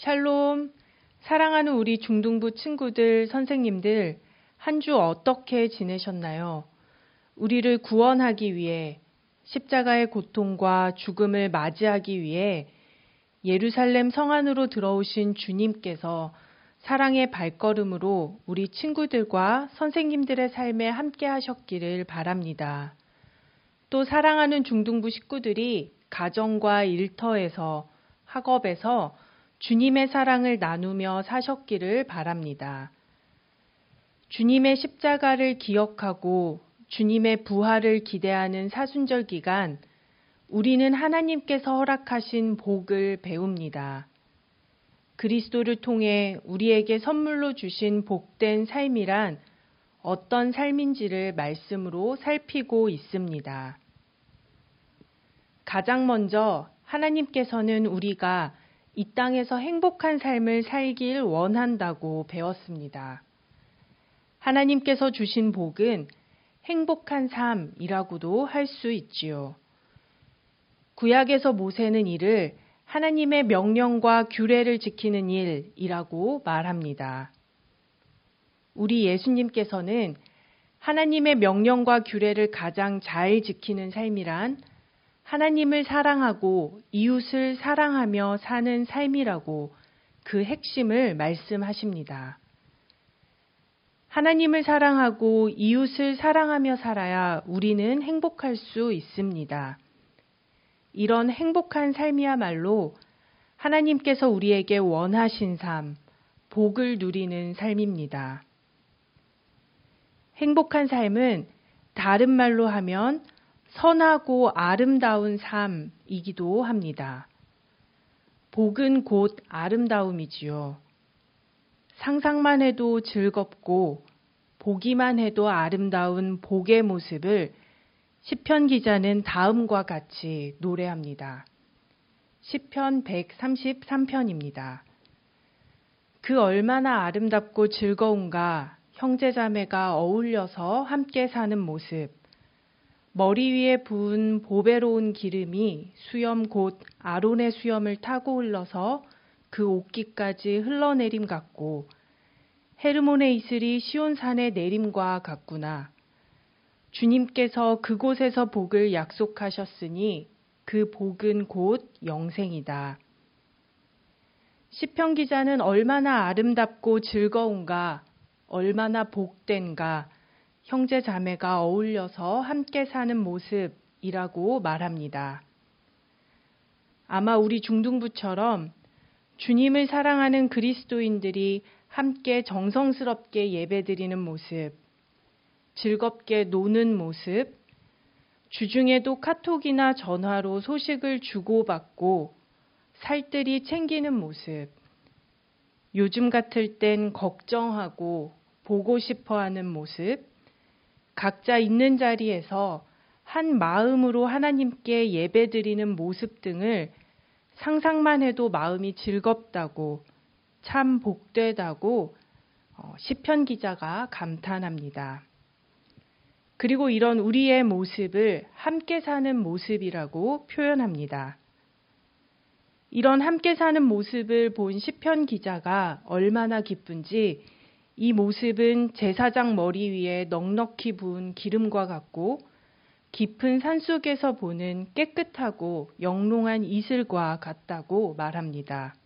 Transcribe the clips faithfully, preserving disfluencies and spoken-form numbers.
샬롬, 사랑하는 우리 중등부 친구들, 선생님들, 한 주 어떻게 지내셨나요? 우리를 구원하기 위해 십자가의 고통과 죽음을 맞이하기 위해 예루살렘 성 안으로 들어오신 주님께서 사랑의 발걸음으로 우리 친구들과 선생님들의 삶에 함께 하셨기를 바랍니다. 또 사랑하는 중등부 식구들이 가정과 일터에서, 학업에서 주님의 사랑을 나누며 사셨기를 바랍니다. 주님의 십자가를 기억하고 주님의 부활을 기대하는 사순절 기간, 우리는 하나님께서 허락하신 복을 배웁니다. 그리스도를 통해 우리에게 선물로 주신 복된 삶이란 어떤 삶인지를 말씀으로 살피고 있습니다. 가장 먼저 하나님께서는 우리가 이 땅에서 행복한 삶을 살길 원한다고 배웠습니다. 하나님께서 주신 복은 행복한 삶이라고도 할 수 있지요. 구약에서 모세는 이를 하나님의 명령과 규례를 지키는 일이라고 말합니다. 우리 예수님께서는 하나님의 명령과 규례를 가장 잘 지키는 삶이란 하나님을 사랑하고 이웃을 사랑하며 사는 삶이라고 그 핵심을 말씀하십니다. 하나님을 사랑하고 이웃을 사랑하며 살아야 우리는 행복할 수 있습니다. 이런 행복한 삶이야말로 하나님께서 우리에게 원하신 삶, 복을 누리는 삶입니다. 행복한 삶은 다른 말로 하면 선하고 아름다운 삶이기도 합니다. 복은 곧 아름다움이지요. 상상만 해도 즐겁고 보기만 해도 아름다운 복의 모습을 시편 기자는 다음과 같이 노래합니다. 시편 백삼십삼 편입니다. 그 얼마나 아름답고 즐거운가 형제자매가 어울려서 함께 사는 모습. 머리 위에 부은 보배로운 기름이 수염 곧 아론의 수염을 타고 흘러서 그 옷깃까지 흘러내림 같고 헤르몬의 이슬이 시온산의 내림과 같구나. 주님께서 그곳에서 복을 약속하셨으니 그 복은 곧 영생이다. 시편 기자는 얼마나 아름답고 즐거운가, 얼마나 복된가, 형제 자매가 어울려서 함께 사는 모습이라고 말합니다. 아마 우리 중등부처럼 주님을 사랑하는 그리스도인들이 함께 정성스럽게 예배드리는 모습, 즐겁게 노는 모습, 주중에도 카톡이나 전화로 소식을 주고받고 살뜰히 챙기는 모습, 요즘 같을 땐 걱정하고 보고 싶어 하는 모습, 각자 있는 자리에서 한 마음으로 하나님께 예배드리는 모습 등을 상상만 해도 마음이 즐겁다고, 참 복되다고 시편 기자가 감탄합니다. 그리고 이런 우리의 모습을 함께 사는 모습이라고 표현합니다. 이런 함께 사는 모습을 본 시편 기자가 얼마나 기쁜지 이 모습은 제사장 머리 위에 넉넉히 부은 기름과 같고 깊은 산속에서 보는 깨끗하고 영롱한 이슬과 같다고 말합니다.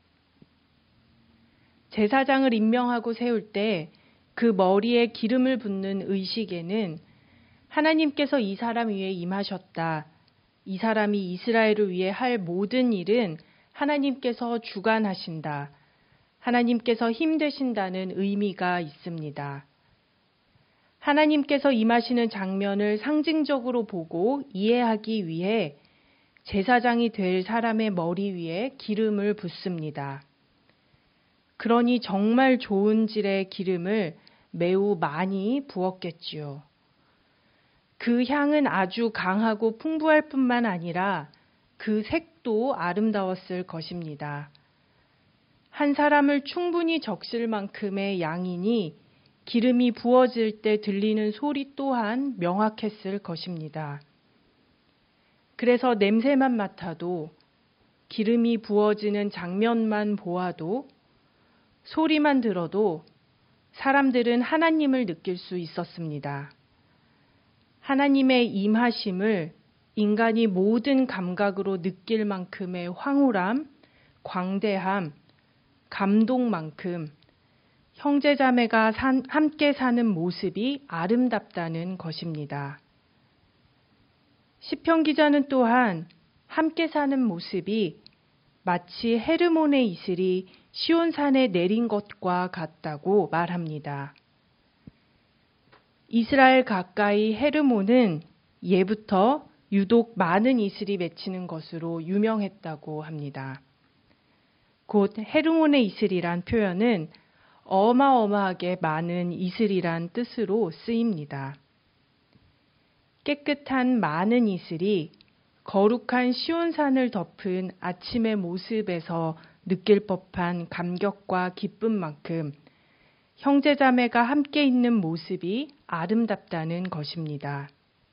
제사장을 임명하고 세울 때 그 머리에 기름을 붓는 의식에는 하나님께서 이 사람 위에 임하셨다. 이 사람이 이스라엘을 위해 할 모든 일은 하나님께서 주관하신다. 하나님께서 힘되신다는 의미가 있습니다. 하나님께서 임하시는 장면을 상징적으로 보고 이해하기 위해 제사장이 될 사람의 머리 위에 기름을 붓습니다. 그러니 정말 좋은 질의 기름을 매우 많이 부었겠지요. 그 향은 아주 강하고 풍부할 뿐만 아니라 그 색도 아름다웠을 것입니다. 한 사람을 충분히 적실 만큼의 양이니 기름이 부어질 때 들리는 소리 또한 명확했을 것입니다. 그래서 냄새만 맡아도 기름이 부어지는 장면만 보아도, 소리만 들어도 사람들은 하나님을 느낄 수 있었습니다. 하나님의 임하심을 인간이 모든 감각으로 느낄 만큼의 황홀함, 광대함, 감동만큼 형제자매가 산, 함께 사는 모습이 아름답다는 것입니다. 시편 기자는 또한 함께 사는 모습이 마치 헤르몬의 이슬이 시온산에 내린 것과 같다고 말합니다. 이스라엘 가까이 헤르몬은 예부터 유독 많은 이슬이 맺히는 것으로 유명했다고 합니다. 곧 헤르몬의 이슬이란 표현은 어마어마하게 많은 이슬이란 뜻으로 쓰입니다. 깨끗한 많은 이슬이 거룩한 시온산을 덮은 아침의 모습에서 느낄 법한 감격과 기쁨만큼 형제자매가 함께 있는 모습이 아름답다는 것입니다.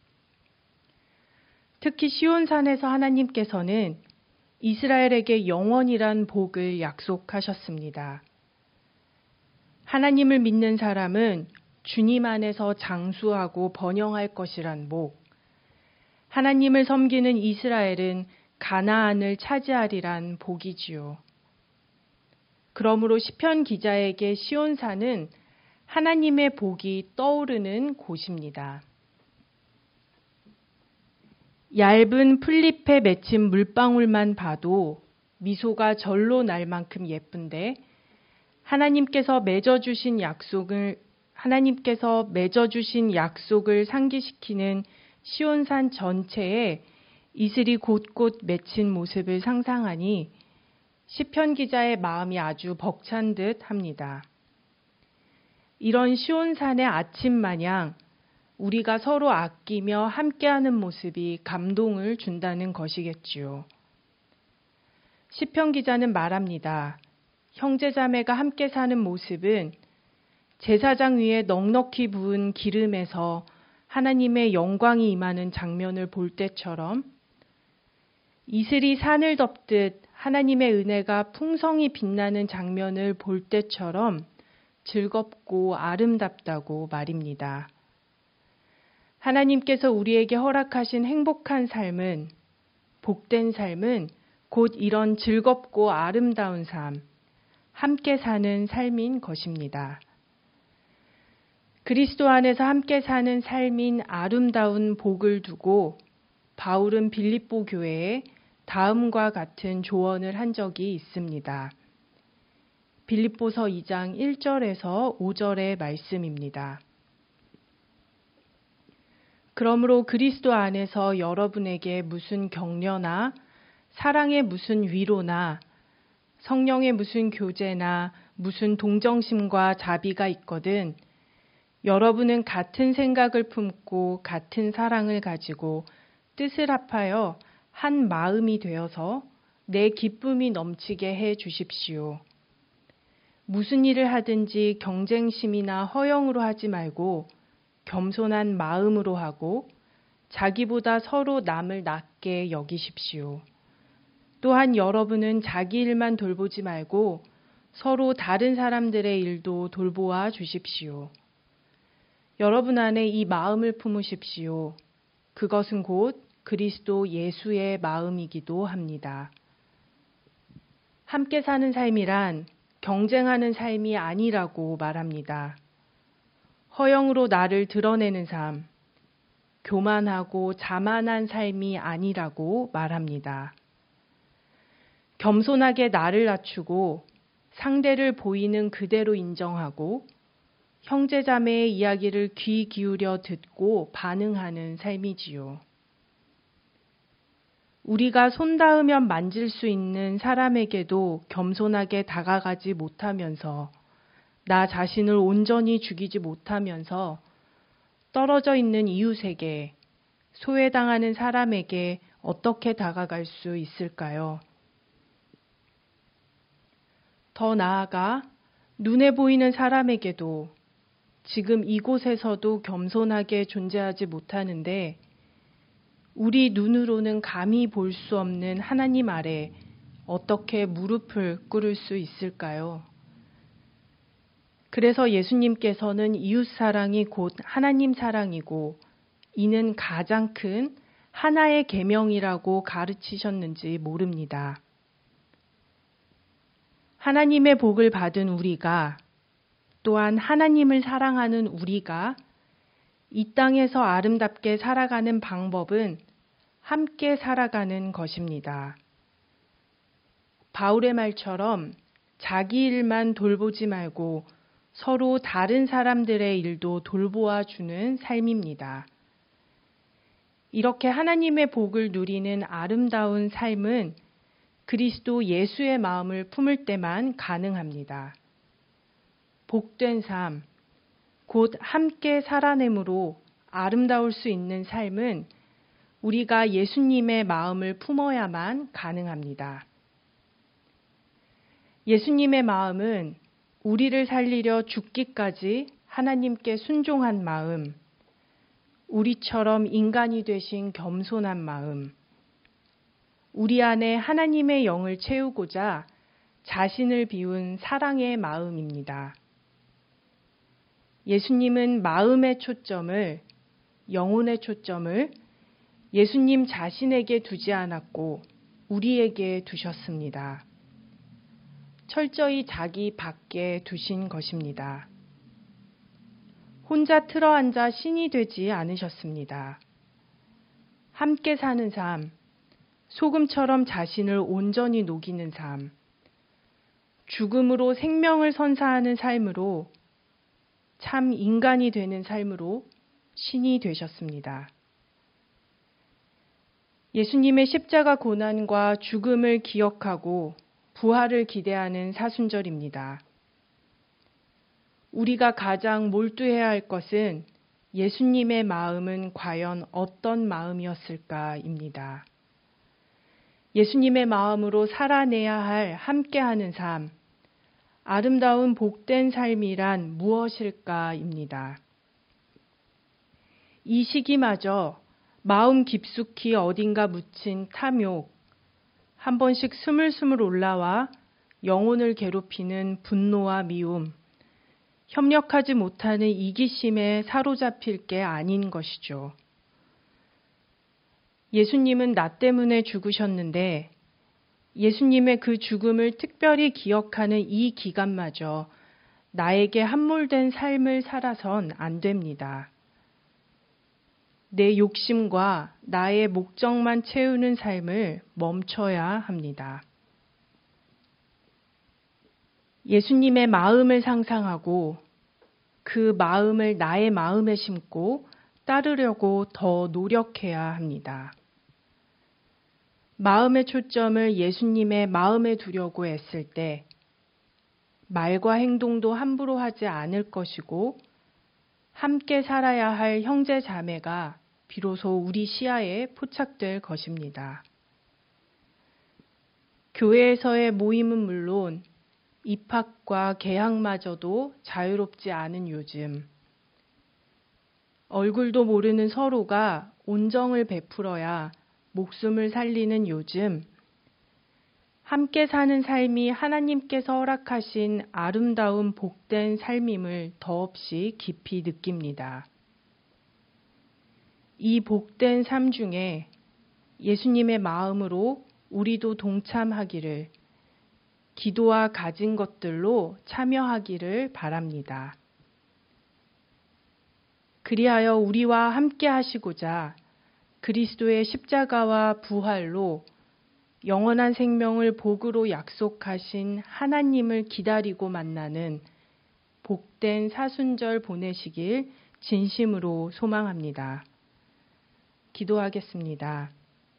특히 시온산에서 하나님께서는 이스라엘에게 영원이란 복을 약속하셨습니다. 하나님을 믿는 사람은 주님 안에서 장수하고 번영할 것이란 복, 하나님을 섬기는 이스라엘은 가나안을 차지하리란 복이지요. 그러므로 시편 기자에게 시온산은 하나님의 복이 떠오르는 곳입니다. 얇은 풀잎에 맺힌 물방울만 봐도 미소가 절로 날 만큼 예쁜데 하나님께서 맺어주신 약속을 하나님께서 맺어주신 약속을 상기시키는 시온산 전체에 이슬이 곳곳 맺힌 모습을 상상하니 시편 기자의 마음이 아주 벅찬 듯 합니다. 이런 시온산의 아침 마냥 우리가 서로 아끼며 함께하는 모습이 감동을 준다는 것이겠지요. 시편 기자는 말합니다. 형제자매가 함께 사는 모습은 제사장 위에 넉넉히 부은 기름에서 하나님의 영광이 임하는 장면을 볼 때처럼 이슬이 산을 덮듯 하나님의 은혜가 풍성히 빛나는 장면을 볼 때처럼 즐겁고 아름답다고 말입니다. 하나님께서 우리에게 허락하신 행복한 삶은, 복된 삶은 곧 이런 즐겁고 아름다운 삶, 함께 사는 삶인 것입니다. 그리스도 안에서 함께 사는 삶인 아름다운 복을 두고 바울은 빌립보 교회에 다음과 같은 조언을 한 적이 있습니다. 빌립보서 이 장 일 절에서 오 절의 말씀입니다. 그러므로 그리스도 안에서 여러분에게 무슨 격려나 사랑의 무슨 위로나 성령의 무슨 교제나 무슨 동정심과 자비가 있거든 여러분은 같은 생각을 품고 같은 사랑을 가지고 뜻을 합하여 한 마음이 되어서 내 기쁨이 넘치게 해 주십시오. 무슨 일을 하든지 경쟁심이나 허영으로 하지 말고 겸손한 마음으로 하고 자기보다 서로 남을 낮게 여기십시오. 또한 여러분은 자기 일만 돌보지 말고 서로 다른 사람들의 일도 돌보아 주십시오. 여러분 안에 이 마음을 품으십시오. 그것은 곧 그리스도 예수의 마음이기도 합니다. 함께 사는 삶이란 경쟁하는 삶이 아니라고 말합니다. 허영으로 나를 드러내는 삶, 교만하고 자만한 삶이 아니라고 말합니다. 겸손하게 나를 낮추고 상대를 보이는 그대로 인정하고 형제자매의 이야기를 귀 기울여 듣고 반응하는 삶이지요. 우리가 손 닿으면 만질 수 있는 사람에게도 겸손하게 다가가지 못하면서 나 자신을 온전히 죽이지 못하면서 떨어져 있는 이웃에게, 소외당하는 사람에게 어떻게 다가갈 수 있을까요? 더 나아가 눈에 보이는 사람에게도 지금 이곳에서도 겸손하게 존재하지 못하는데 우리 눈으로는 감히 볼 수 없는 하나님 아래 어떻게 무릎을 꿇을 수 있을까요? 그래서 예수님께서는 이웃 사랑이 곧 하나님 사랑이고 이는 가장 큰 하나의 계명이라고 가르치셨는지 모릅니다. 하나님의 복을 받은 우리가 또한 하나님을 사랑하는 우리가 이 땅에서 아름답게 살아가는 방법은 함께 살아가는 것입니다. 바울의 말처럼 자기 일만 돌보지 말고 서로 다른 사람들의 일도 돌보아 주는 삶입니다. 이렇게 하나님의 복을 누리는 아름다운 삶은 그리스도 예수의 마음을 품을 때만 가능합니다. 복된 삶, 곧 함께 살아냄으로 아름다울 수 있는 삶은 우리가 예수님의 마음을 품어야만 가능합니다. 예수님의 마음은 우리를 살리려 죽기까지 하나님께 순종한 마음, 우리처럼 인간이 되신 겸손한 마음, 우리 안에 하나님의 영을 채우고자 자신을 비운 사랑의 마음입니다. 예수님은 마음의 초점을, 영혼의 초점을 예수님 자신에게 두지 않았고 우리에게 두셨습니다. 철저히 자기 밖에 두신 것입니다. 혼자 틀어앉아 신이 되지 않으셨습니다. 함께 사는 삶, 소금처럼 자신을 온전히 녹이는 삶, 죽음으로 생명을 선사하는 삶으로 참 인간이 되는 삶으로 신이 되셨습니다. 예수님의 십자가 고난과 죽음을 기억하고 부활을 기대하는 사순절입니다. 우리가 가장 몰두해야 할 것은 예수님의 마음은 과연 어떤 마음이었을까입니다. 예수님의 마음으로 살아내야 할 함께하는 삶, 아름다운 복된 삶이란 무엇일까입니다. 이 시기마저 마음 깊숙이 어딘가 묻힌 탐욕, 한 번씩 스물스물 올라와 영혼을 괴롭히는 분노와 미움, 협력하지 못하는 이기심에 사로잡힐 게 아닌 것이죠. 예수님은 나 때문에 죽으셨는데 예수님의 그 죽음을 특별히 기억하는 이 기간마저 나에게 함몰된 삶을 살아선 안 됩니다. 내 욕심과 나의 목적만 채우는 삶을 멈춰야 합니다. 예수님의 마음을 상상하고 그 마음을 나의 마음에 심고 따르려고 더 노력해야 합니다. 마음의 초점을 예수님의 마음에 두려고 애쓸 때 말과 행동도 함부로 하지 않을 것이고 함께 살아야 할 형제 자매가 비로소 우리 시야에 포착될 것입니다. 교회에서의 모임은 물론 입학과 개학마저도 자유롭지 않은 요즘, 얼굴도 모르는 서로가 온정을 베풀어야 목숨을 살리는 요즘, 함께 사는 삶이 하나님께서 허락하신 아름다운 복된 삶임을 더없이 깊이 느낍니다. 이 복된 삶 중에 예수님의 마음으로 우리도 동참하기를, 기도와 가진 것들로 참여하기를 바랍니다. 그리하여 우리와 함께 하시고자 그리스도의 십자가와 부활로 영원한 생명을 복으로 약속하신 하나님을 기다리고 만나는 복된 사순절 보내시길 진심으로 소망합니다. 기도하겠습니다.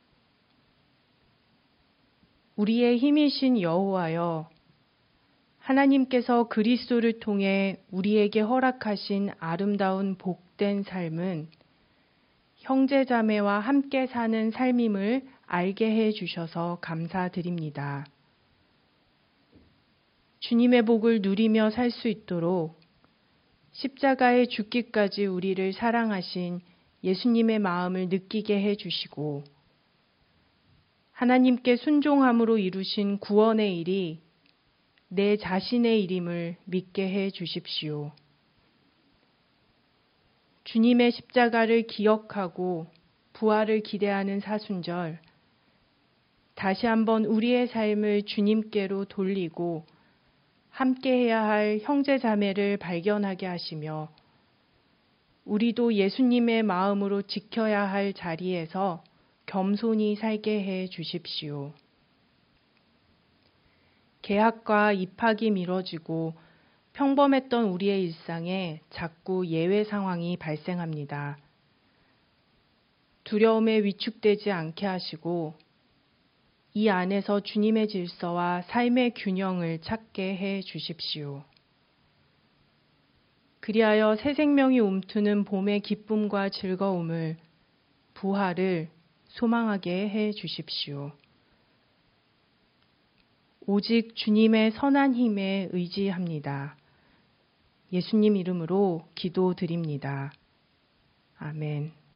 우리의 힘이신 여호와여, 하나님께서 그리스도를 통해 우리에게 허락하신 아름다운 복된 삶은 형제자매와 함께 사는 삶임을 알게 해 주셔서 감사드립니다. 주님의 복을 누리며 살 수 있도록 십자가에 죽기까지 우리를 사랑하신 예수님의 마음을 느끼게 해 주시고 하나님께 순종함으로 이루신 구원의 일이 내 자신의 일임을 믿게 해 주십시오. 주님의 십자가를 기억하고 부활을 기대하는 사순절, 다시 한번 우리의 삶을 주님께로 돌리고 함께해야 할 형제 자매를 발견하게 하시며 우리도 예수님의 마음으로 지켜야 할 자리에서 겸손히 살게 해 주십시오. 개학과 입학이 미뤄지고 평범했던 우리의 일상에 자꾸 예외 상황이 발생합니다. 두려움에 위축되지 않게 하시고 이 안에서 주님의 질서와 삶의 균형을 찾게 해 주십시오. 그리하여 새 생명이 움트는 봄의 기쁨과 즐거움을, 부활을 소망하게 해 주십시오. 오직 주님의 선한 힘에 의지합니다. 예수님 이름으로 기도드립니다. 아멘.